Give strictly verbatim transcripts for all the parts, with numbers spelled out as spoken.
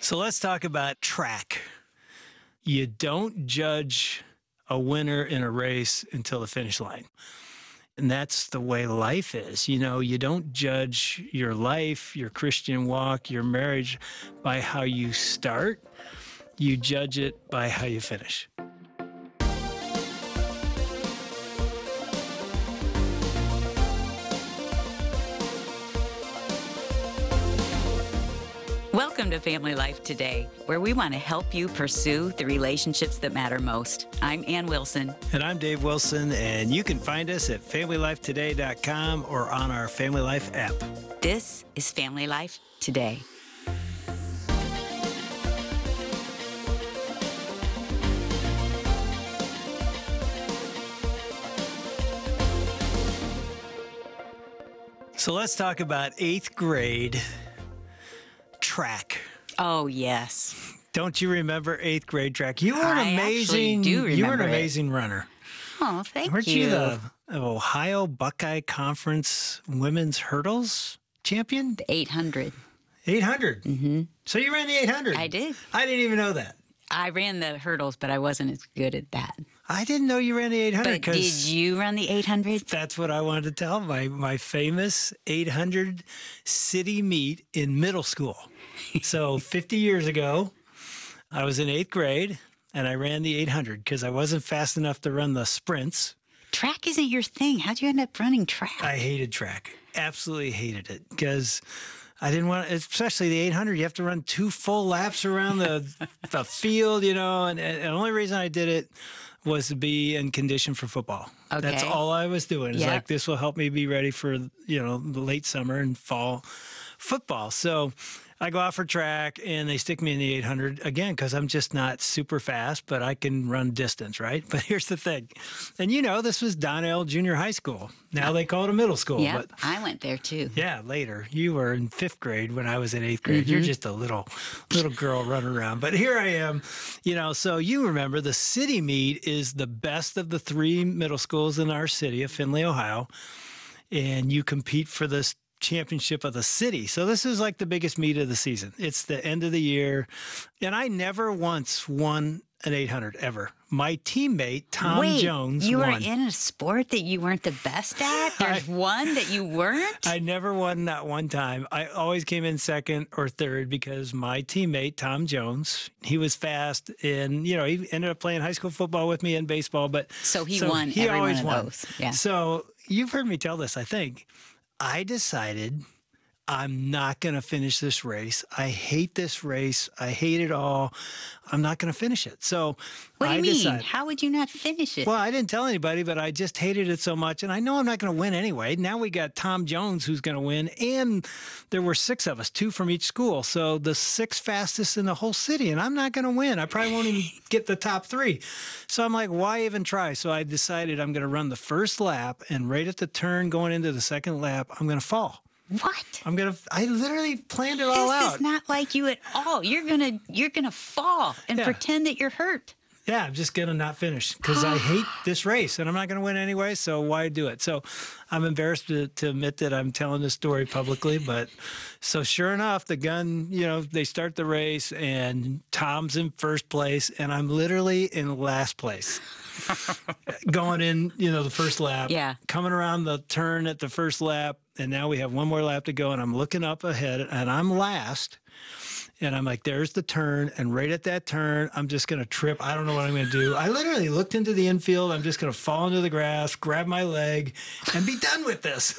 So let's talk about track. You don't judge a winner in a race until the finish line. And that's the way life is. You know, you don't judge your life, your Christian walk, your marriage by how you start. You judge it by how you finish. Welcome to Family Life Today, where we want to help you pursue the relationships that matter most. I'm Ann Wilson. And I'm Dave Wilson, and you can find us at family life today dot com or on our Family Life app. This is Family Life Today. So let's talk about eighth grade track. Oh, yes. Don't you remember eighth grade track? You were an I amazing. actually do you were an remember it. amazing runner. Oh, thank Weren't you. you the Ohio Buckeye Conference Women's Hurdles champion? The eight hundred. eight hundred. Mm-hmm. So you ran the eight hundred. I did. I didn't even know that. I ran the hurdles, but I wasn't as good at that. I didn't know you ran the eight hundred. But did you run the eight hundred? That's what I wanted to tell my my famous eight hundred city meet in middle school. So fifty years ago, I was in eighth grade and I ran the eight hundred because I wasn't fast enough to run the sprints. Track isn't your thing. How'd you end up running track? I hated track. Absolutely hated it because I didn't want, especially the eight hundred, you have to run two full laps around the the field, you know, and, and the only reason I did it was to be in condition for football. Okay. That's all I was doing. It's Yep. like, this will help me be ready for, you know, the late summer and fall football. So I go out for track and they stick me in the eight hundred again because I'm just not super fast, but I can run distance, right? But here's the thing. And you know, this was Donnell Junior High School. Now they call it a middle school. Yeah, But I went there too. yeah, later. You were in fifth grade when I was in eighth grade. You're just a little little girl running around. But here I am, you know, so you remember the city meet is the best of the three middle schools in our city of Findlay, Ohio. And you compete for this championship of the city. So this is like the biggest meet of the season. It's the end of the year. And I never once won an eight hundred ever. My teammate, Tom Wait, Jones, you won. were in a sport that you weren't the best at? There's one that you weren't? I never won that one time. I always came in second or third because my teammate, Tom Jones, he was fast and, you know, he ended up playing high school football with me and baseball. But So he won he every always one of won. those. Yeah. So you've heard me tell this, I think. I decided I'm not going to finish this race. I hate this race. I hate it all. I'm not going to finish it. So What do you I mean? decided. How would you not finish it? Well, I didn't tell anybody, but I just hated it so much. And I know I'm not going to win anyway. Now we got Tom Jones who's going to win. And there were six of us, two from each school. So the six fastest in the whole city. And I'm not going to win. I probably won't even get the top three. So I'm like, why even try? So I decided I'm going to run the first lap. And right at the turn going into the second lap, I'm going to fall. What? I'm going to, I literally planned it all This out. is not like you at all. You're gonna you're gonna fall and Yeah. pretend that you're hurt. Yeah, I'm just going to not finish because I hate this race and I'm not going to win anyway. So why do it? So I'm embarrassed to, to admit that I'm telling this story publicly. But so sure enough, the gun, you know, they start the race and Tom's in first place and I'm literally in last place. Going in, you know, the first lap. Yeah. Coming around the turn at the first lap. And now we have one more lap to go. And I'm looking up ahead and I'm last. And I'm like, there's the turn. And right at that turn, I'm just going to trip. I don't know what I'm going to do. I literally looked into the infield. I'm just going to fall into the grass, grab my leg, and be done with this.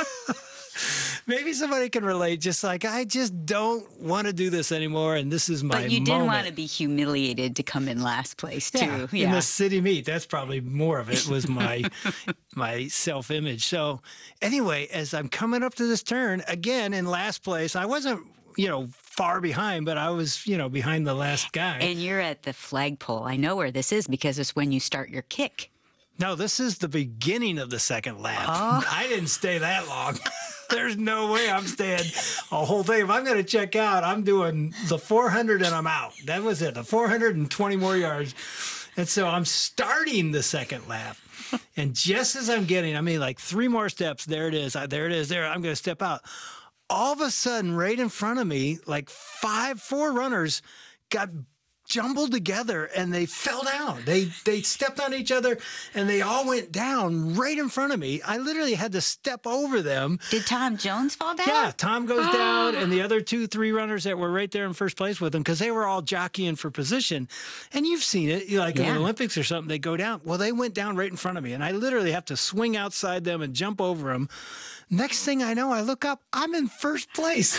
Maybe somebody can relate. Just like, I just don't want to do this anymore. And this is my But you didn't moment. want to be humiliated to come in last place too. Yeah, in the city meet. That's probably more of it was my my self-image. So anyway, as I'm coming up to this turn, again, in last place, I wasn't, you know, far behind, but I was, you know, behind the last guy. And you're at the flagpole. I know where this is because it's when you start your kick. No, this is the beginning of the second lap. Oh. I didn't stay that long. There's no way I'm staying a whole thing. If I'm going to check out, I'm doing the four hundred and I'm out. That was it, the four hundred twenty more yards. And so I'm starting the second lap. And just as I'm getting, I mean, like three more steps, there it is, there it is, there, I'm going to step out. all of a sudden, right in front of me, like five, four runners got jumbled together and they fell down. They they stepped on each other and they all went down right in front of me. I literally had to step over them. Did Tom Jones fall down? Yeah, Tom goes down and the other two, three runners that were right there in first place with him because they were all jockeying for position. And you've seen it, like Yeah. in the Olympics or something, they go down. Well, they went down right in front of me and I literally have to swing outside them and jump over them. Next thing I know, I look up, I'm in first place.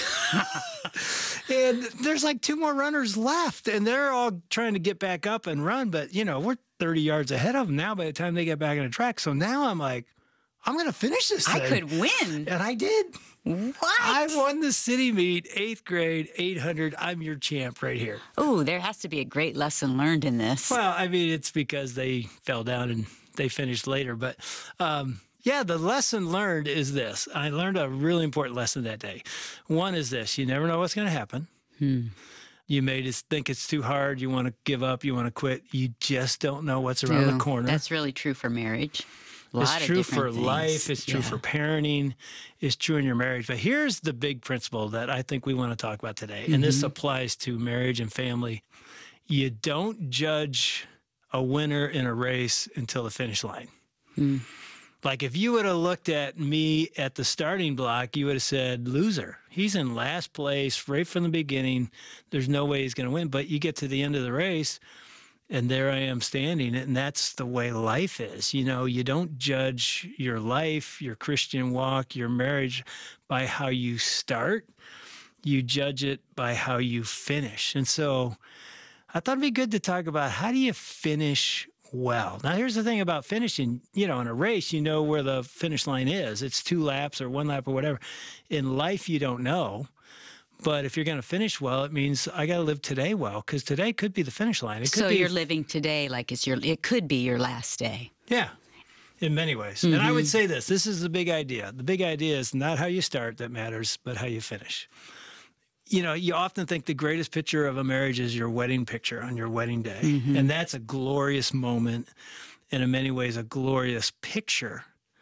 And there's like two more runners left, and they're all trying to get back up and run. But, you know, we're thirty yards ahead of them now by the time they get back on the track. So now I'm like, I'm going to finish this thing. I could win. And I did. What? I won the city meet, eighth grade, eight hundred. I'm your champ right here. Oh, there has to be a great lesson learned in this. Well, I mean, it's because they fell down and they finished later. But, um, yeah, the lesson learned is this. I learned a really important lesson that day. One is this. You never know what's going to happen. Hmm. You may just think it's too hard. You want to give up. You want to quit. You just don't know what's around Ooh, the corner. That's really true for marriage. A lot It's of true different for things. life. It's true Yeah. for parenting. It's true in your marriage. But here's the big principle that I think we want to talk about today. And this Mm-hmm. applies to marriage and family. You don't judge a winner in a race until the finish line. Hmm. Like if you would have looked at me at the starting block, you would have said, loser. He's in last place right from the beginning. There's no way he's going to win. But you get to the end of the race, and there I am standing. And that's the way life is. You know, you don't judge your life, your Christian walk, your marriage by how you start. You judge it by how you finish. And so I thought it'd be good to talk about how do you finish well. Now, here's the thing about finishing, you know, in a race, you know where the finish line is. It's two laps or one lap or whatever. In life, you don't know. But if you're going to finish well, it means I got to live today well, because today could be the finish line. It could So be, you're living today like it's your, it could be your last day. yeah, in many ways. And I would say this, this is the big idea. The big idea is not how you start that matters, but how you finish. You know, you often think the greatest picture of a marriage is your wedding picture on your wedding day. Mm-hmm. And that's a glorious moment and in many ways a glorious picture.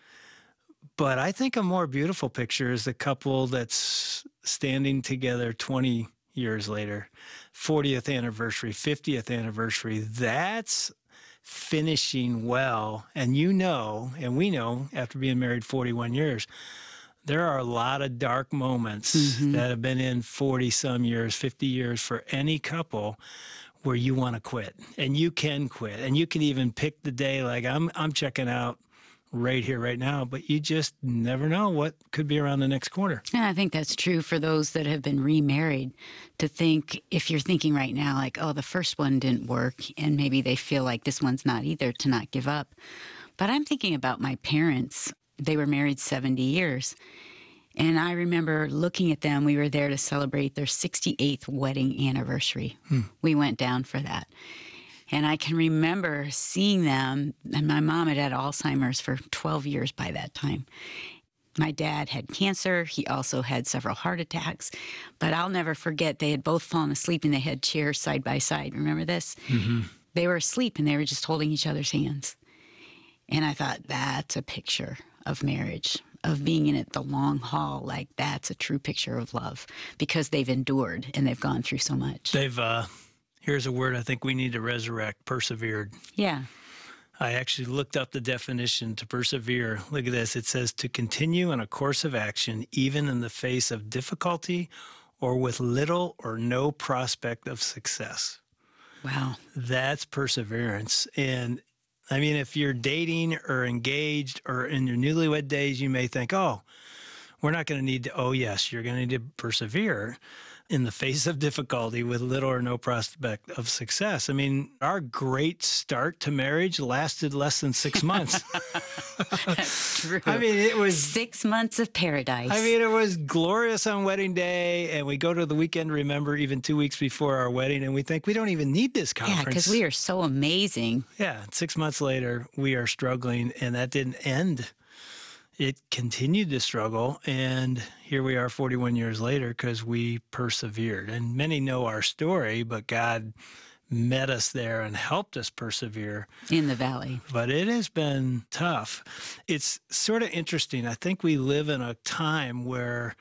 But I think a more beautiful picture is the couple that's standing together twenty years later, fortieth anniversary, fiftieth anniversary. That's finishing well. And you know, and we know after being married forty-one years, there are a lot of dark moments Mm-hmm. that have been in forty some years, fifty years for any couple where you want to quit, and you can quit, and you can even pick the day like I'm I'm checking out right here, right now, but you just never know what could be around the next corner. And I think that's true for those that have been remarried, to think, if you're thinking right now, like, oh, the first one didn't work, and maybe they feel like this one's not either, to not give up. But I'm thinking about my parents. They were married seventy years. And I remember looking at them. We were there to celebrate their sixty-eighth wedding anniversary. Hmm. We went down for that. And I can remember seeing them, and my mom had had Alzheimer's for twelve years by that time. My dad had cancer. He also had several heart attacks. But I'll never forget, they had both fallen asleep and they had chairs side by side. Remember this? Mm-hmm. They were asleep and they were just holding each other's hands. And I thought, that's a picture of marriage, of being in it the long haul. Like, that's a true picture of love, because they've endured and they've gone through so much. They've, uh, here's a word I think we need to resurrect, persevered. Yeah. I actually looked up the definition to persevere. Look at this. It says to continue in a course of action, even in the face of difficulty or with little or no prospect of success. Wow. That's perseverance. And I mean, if you're dating or engaged or in your newlywed days, you may think, oh, we're not going to need to, oh, yes, you're going to need to persevere in the face of difficulty with little or no prospect of success. I mean, our great start to marriage lasted less than six months. That's true. I mean, it was six months of paradise. I mean, it was glorious on wedding day, and we go to the weekend, remember, even two weeks before our wedding, and we think we don't even need this conference. yeah, because we are so amazing. Yeah, six months later, we are struggling, and that didn't end. It continued to struggle, and here we are forty-one years later because we persevered. And many know our story, but God met us there and helped us persevere. In the valley. But it has been tough. It's sort of interesting. I think we live in a time where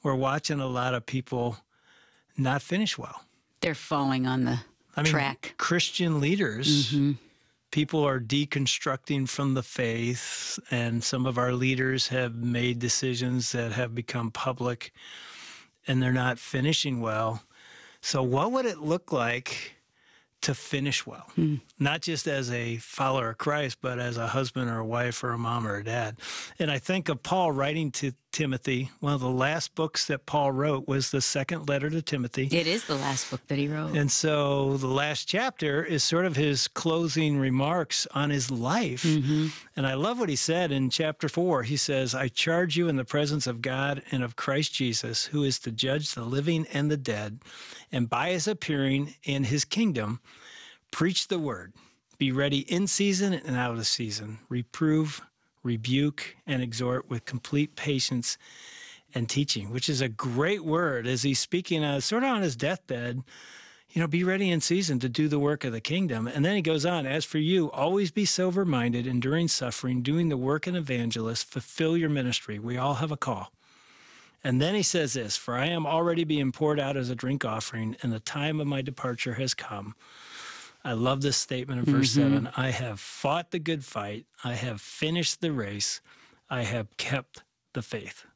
we're watching a lot of people not finish well. They're falling on the I mean, track. Christian leaders, Mm-hmm. people are deconstructing from the faith, and some of our leaders have made decisions that have become public, and they're not finishing well. So what would it look like to finish well? Mm. Not just as a follower of Christ, but as a husband or a wife or a mom or a dad. And I think of Paul writing to Timothy. One of the last books that Paul wrote was the second letter to Timothy. It is the last book that he wrote. And so the last chapter is sort of his closing remarks on his life. Mm-hmm. And I love what he said in chapter four. He says, I charge you in the presence of God and of Christ Jesus, who is to judge the living and the dead, and by his appearing in his kingdom, preach the word. Be ready in season and out of season. Reprove, rebuke, and exhort with complete patience and teaching, which is a great word as he's speaking uh, sort of on his deathbed. You know, be ready in season to do the work of the kingdom. And then he goes on, as for you, always be sober-minded, enduring suffering, doing the work of an evangelist, fulfill your ministry. We all have a call. And then he says this, for I am already being poured out as a drink offering, and the time of my departure has come. I love this statement in verse Mm-hmm. seven. I have fought the good fight. I have finished the race. I have kept the faith.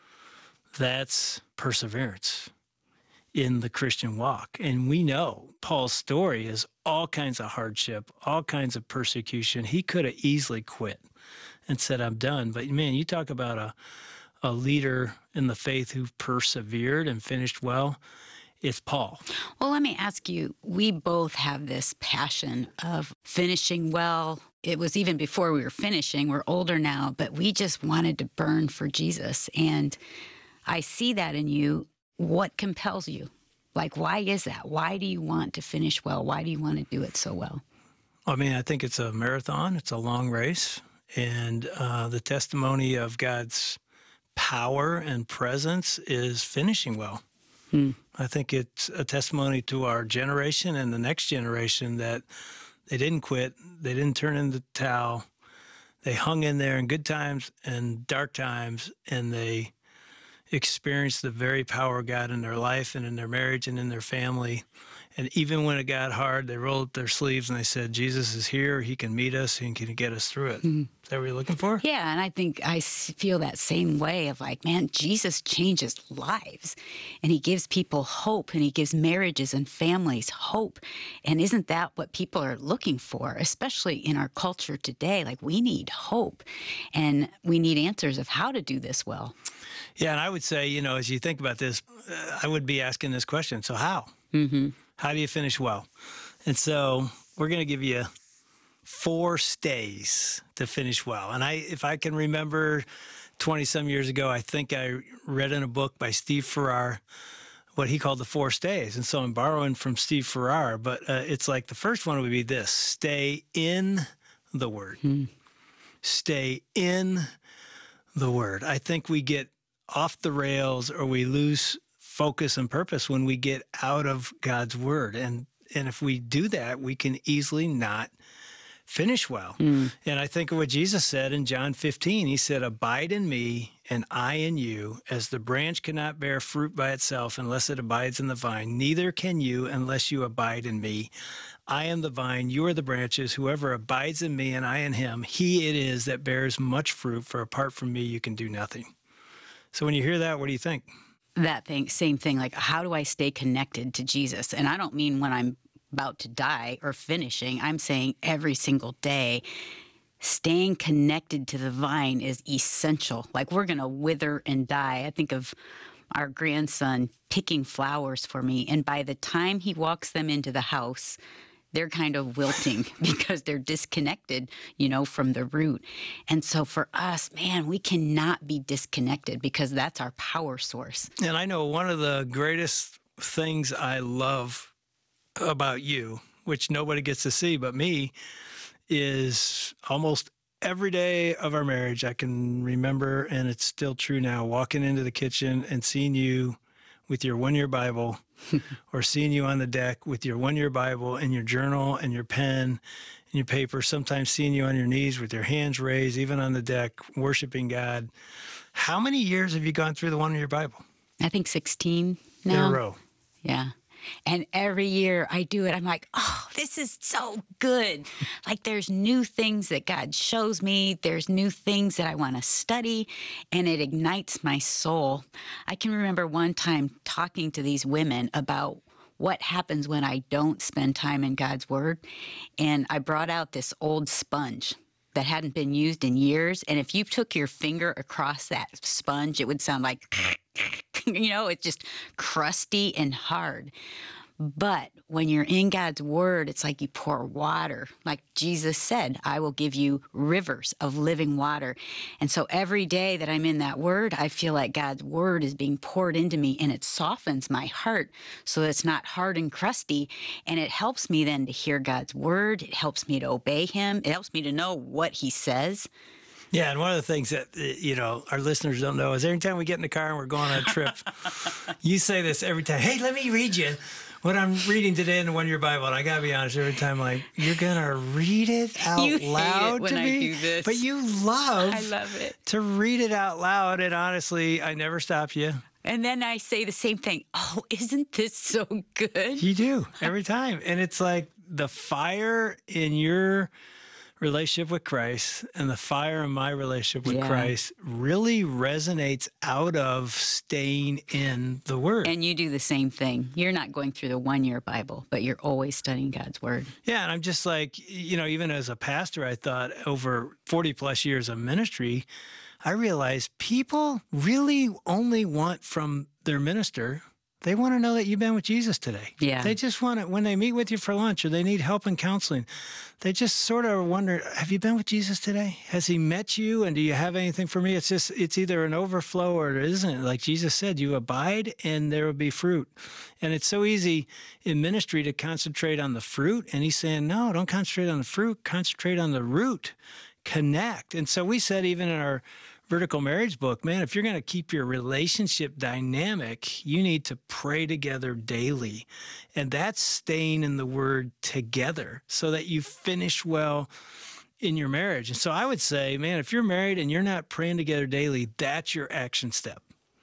That's perseverance in the Christian walk. And we know Paul's story is all kinds of hardship, all kinds of persecution. He could have easily quit and said, I'm done. But man, you talk about a, a leader in the faith who persevered and finished well. It's Paul. Well, let me ask you, we both have this passion of finishing well. It was even before we were finishing. We're older now, but we just wanted to burn for Jesus. And I see that in you. What compels you? Like, why is that? Why do you want to finish well? Why do you want to do it so well? I mean, I think it's a marathon. It's a long race. And uh, the testimony of God's power and presence is finishing well. Hmm. I think it's a testimony to our generation and the next generation that they didn't quit. They didn't turn in the towel. They hung in there in good times and dark times, and they experienced the very power of God in their life and in their marriage and in their family. And even when it got hard, they rolled up their sleeves and they said, Jesus is here. He can meet us. He can get us through it. Mm-hmm. Is that what you're looking for? Yeah, and I think I feel that same way of like, man, Jesus changes lives. And he gives people hope, and he gives marriages and families hope. And isn't that what people are looking for, especially in our culture today? Like, we need hope, and we need answers of how to do this well. Yeah, and I would say, you know, as you think about this, uh, I would be asking this question, so how? Mm-hmm. How do you finish well? And so we're going to give you four stays to finish well. And I, if I can remember twenty-some years ago, I think I read in a book by Steve Farrar what he called the four stays. And so I'm borrowing from Steve Farrar, but uh, it's like the first one would be this: stay in the Word. Hmm. Stay in the Word. I think we get off the rails, or we lose focus and purpose when we get out of God's word. And and if we do that, we can easily not finish well. Mm. And I think of what Jesus said in John fifteen. He said, abide in me and I in you, as the branch cannot bear fruit by itself unless it abides in the vine. Neither can you unless you abide in me. I am the vine, you are the branches. Whoever abides in me and I in him, he it is that bears much fruit, for apart from me, you can do nothing. So when you hear that, what do you think? That thing, same thing, like, how do I stay connected to Jesus? And I don't mean when I'm about to die or finishing. I'm saying every single day, staying connected to the vine is essential. Like, we're going to wither and die. I think of our grandson picking flowers for me, and by the time he walks them into the house, they're kind of wilting because they're disconnected, you know, from the root. And so for us, man, we cannot be disconnected, because that's our power source. And I know one of the greatest things I love about you, which nobody gets to see but me, is almost every day of our marriage, I can remember, and it's still true now, walking into the kitchen and seeing you with your one-year Bible, or seeing you on the deck with your one-year Bible and your journal and your pen and your paper, sometimes seeing you on your knees with your hands raised, even on the deck, worshiping God. How many years have you gone through the one-year Bible? I think sixteen in a now. row. Yeah. And every year I do it, I'm like, oh, this is so good. Like there's new things that God shows me. There's new things that I want to study, and it ignites my soul. I can remember one time talking to these women about what happens when I don't spend time in God's Word. And I brought out this old sponge that hadn't been used in years. And if you took your finger across that sponge, it would sound like, you know, it's just crusty and hard. But when you're in God's Word, it's like you pour water. Like Jesus said, I will give you rivers of living water. And so every day that I'm in that Word, I feel like God's Word is being poured into me, and it softens my heart so that it's not hard and crusty. And it helps me then to hear God's Word. It helps me to obey Him. It helps me to know what He says. Yeah, and one of the things that, you know, our listeners don't know is every time we get in the car and we're going on a trip, you say this every time, hey, let me read you what I'm reading today in the One Year Bible. And I got to be honest, every time, like, you're going to read it out You hate loud it when to I me? do this. But you love, I love it. to read it out loud. And honestly, I never stop you. And then I say the same thing. Oh, isn't this so good? You do every time. And it's like the fire in your relationship with Christ and the fire in my relationship with Yeah. Christ really resonates out of staying in the Word. And you do the same thing. You're not going through the one-year Bible, but you're always studying God's Word. Yeah, and I'm just like, you know, even as a pastor, I thought over forty plus years of ministry, I realized people really only want from their minister, they want to know that you've been with Jesus today. Yeah. They just want it when they meet with you for lunch or they need help in counseling. They just sort of wonder, have you been with Jesus today? Has He met you? And do you have anything for me? It's just, it's either an overflow or it isn't. Like Jesus said, you abide and there will be fruit. And it's so easy in ministry to concentrate on the fruit. And He's saying, no, don't concentrate on the fruit, concentrate on the root, connect. And so we said, even in our Vertical Marriage book, man, if you're going to keep your relationship dynamic, you need to pray together daily. And that's staying in the Word together so that you finish well in your marriage. And so I would say, man, if you're married and you're not praying together daily, that's your action step.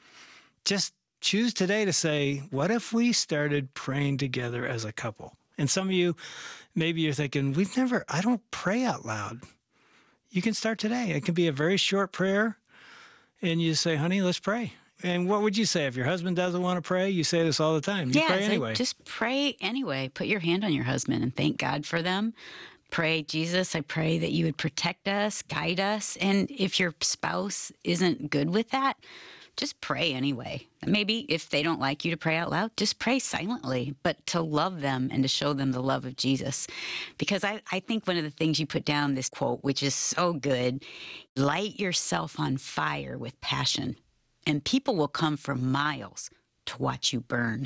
Just choose today to say, what if we started praying together as a couple? And some of you, maybe you're thinking, we've never, I don't pray out loud. You can start today. It can be a very short prayer, and you say, honey, let's pray. And what would you say if your husband doesn't want to pray? You say this all the time. You yeah, pray it's anyway. like, just pray anyway. Put your hand on your husband and thank God for them. Pray, Jesus, I pray that you would protect us, guide us. And if your spouse isn't good with that, just pray anyway. Maybe if they don't like you to pray out loud, just pray silently, but to love them and to show them the love of Jesus. Because I, I think one of the things you put down, this quote, which is so good, light yourself on fire with passion, and people will come for miles to watch you burn.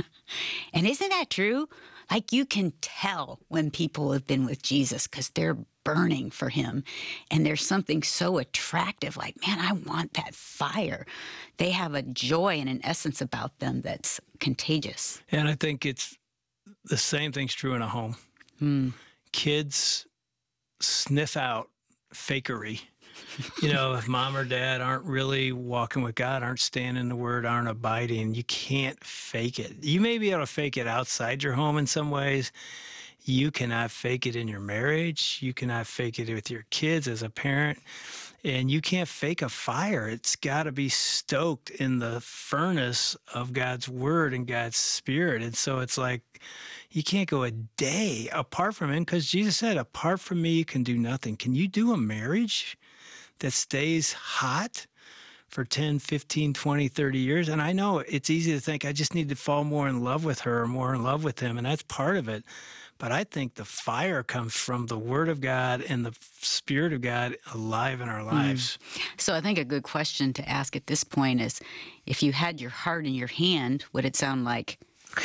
And isn't that true? Like you can tell when people have been with Jesus because they're burning for Him. And there's something so attractive, like, man, I want that fire. They have a joy and an essence about them that's contagious. And I think it's the same thing's true in a home. Hmm. Kids sniff out fakery. You know, if mom or dad aren't really walking with God, aren't staying in the Word, aren't abiding, you can't fake it. You may be able to fake it outside your home in some ways. You cannot fake it in your marriage. You cannot fake it with your kids as a parent. And you can't fake a fire. It's got to be stoked in the furnace of God's Word and God's Spirit. And so it's like you can't go a day apart from Him because Jesus said, apart from me, you can do nothing. Can you do a marriage that stays hot for ten, fifteen, twenty, thirty years? And I know it's easy to think I just need to fall more in love with her or more in love with him, and that's part of it. But I think the fire comes from the Word of God and the Spirit of God alive in our lives. Mm. So I think a good question to ask at this point is, if you had your heart in your hand, would it sound like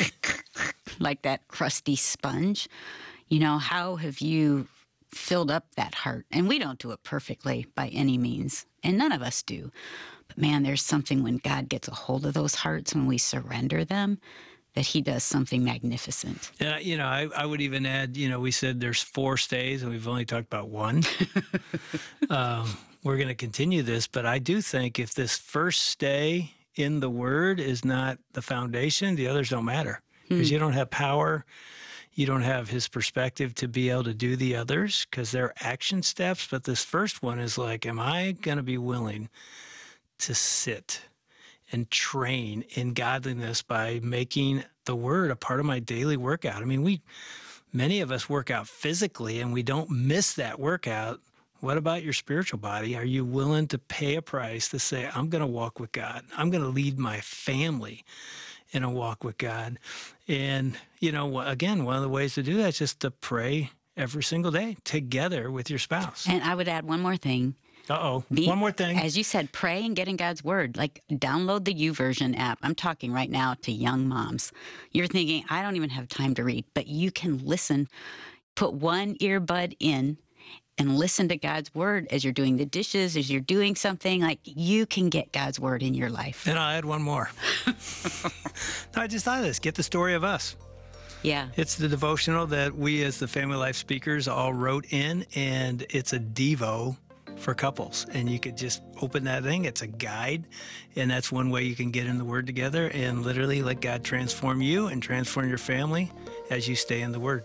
like that crusty sponge? You know, how have you filled up that heart? And we don't do it perfectly by any means, and none of us do. But man, there's something when God gets a hold of those hearts, when we surrender them, that He does something magnificent. And, you know, I, I would even add, you know, we said there's four stays and we've only talked about one. um, we're going to continue this, but I do think if this first stay in the Word is not the foundation, the others don't matter, because Hmm. you don't have power. You don't have his perspective to be able to do the others because they're action steps. But this first one is like, am I going to be willing to sit and train in godliness by making the Word a part of my daily workout? I mean, we, many of us work out physically and we don't miss that workout. What about your spiritual body? Are you willing to pay a price to say, I'm going to walk with God? I'm going to lead my family in a walk with God. And, you know, again, one of the ways to do that is just to pray every single day together with your spouse. And I would add one more thing. Uh-oh. Be, One more thing. As you said, pray and get in God's Word. Like, download the YouVersion app. I'm talking right now to young moms. You're thinking, I don't even have time to read, but you can listen. Put one earbud in and listen to God's Word as you're doing the dishes, as you're doing something. Like, you can get God's Word in your life. And I'll add one more. No, I just thought of this. Get the story of us. Yeah. It's the devotional that we as the Family Life speakers all wrote in, and it's a Devo for couples. And you could just open that thing. It's a guide, and that's one way you can get in the Word together and literally let God transform you and transform your family as you stay in the Word.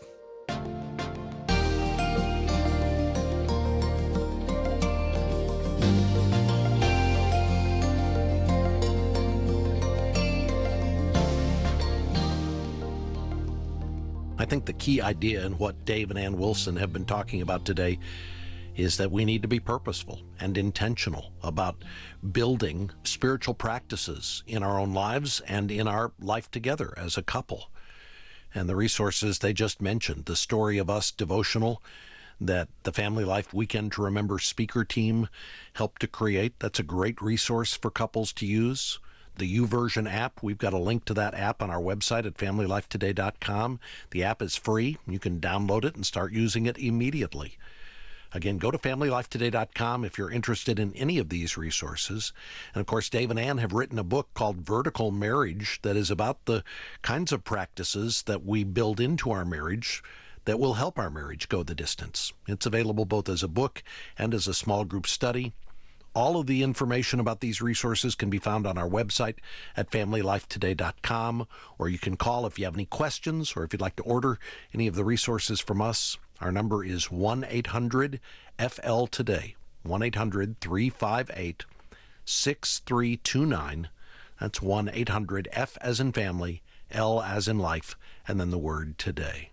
I think the key idea in what Dave and Ann Wilson have been talking about today is that we need to be purposeful and intentional about building spiritual practices in our own lives and in our life together as a couple. And the resources they just mentioned, the Story of Us devotional that the Family Life Weekend to Remember speaker team helped to create, that's a great resource for couples to use. The YouVersion app, we've got a link to that app on our website at family life today dot com. The app is free. You can download it and start using it immediately. Again, go to family life today dot com if you're interested in any of these resources. And of course, Dave and Ann have written a book called Vertical Marriage that is about the kinds of practices that we build into our marriage that will help our marriage go the distance. It's available both as a book and as a small group study. All of the information about these resources can be found on our website at family life today dot com, or you can call if you have any questions or if you'd like to order any of the resources from us. Our number is one eight hundred F L today, one eight hundred three five eight six three two nine. That's one eight hundred F as in family, L as in life, and then the word today.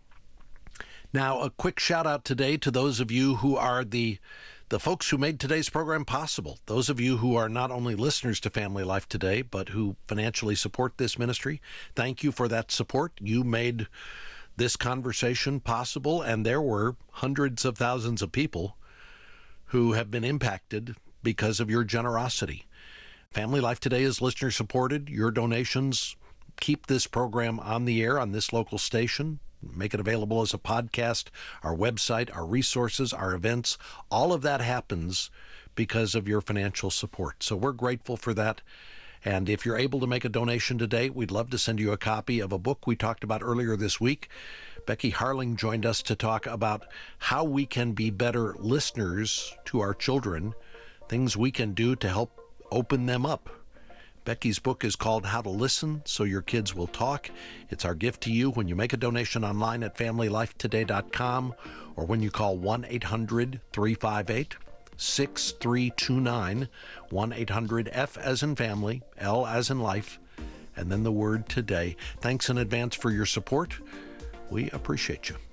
Now, a quick shout out today to those of you who are the The folks who made today's program possible, those of you who are not only listeners to Family Life Today, but who financially support this ministry, thank you for that support. You made this conversation possible, and there were hundreds of thousands of people who have been impacted because of your generosity. Family Life Today is listener supported. Your donations keep this program on the air on this local station. Make it available as a podcast, our website, our resources, our events. All of that happens because of your financial support. So we're grateful for that. And if you're able to make a donation today, we'd love to send you a copy of a book we talked about earlier this week. Becky Harling joined us to talk about how we can be better listeners to our children, things we can do to help open them up. Becky's book is called How to Listen So Your Kids Will Talk. It's our gift to you when you make a donation online at family life today dot com or when you call one eight hundred three five eight six three two nine, one eight hundred F as in family, L as in life, and then the word today. Thanks in advance for your support. We appreciate you.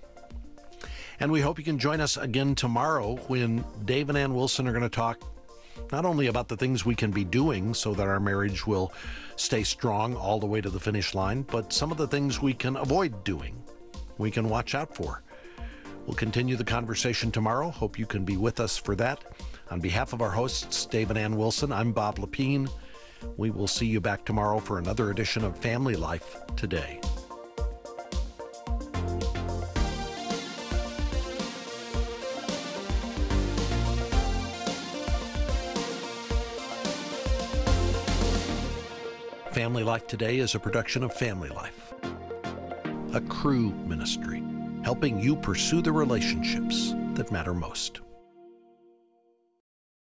And we hope you can join us again tomorrow when Dave and Ann Wilson are going to talk not only about the things we can be doing so that our marriage will stay strong all the way to the finish line, but some of the things we can avoid doing, we can watch out for. We'll continue the conversation tomorrow. Hope you can be with us for that. On behalf of our hosts, Dave and Ann Wilson, I'm Bob Lepine. We will see you back tomorrow for another edition of Family Life Today. Family Life Today is a production of Family Life, a Cru ministry, helping you pursue the relationships that matter most.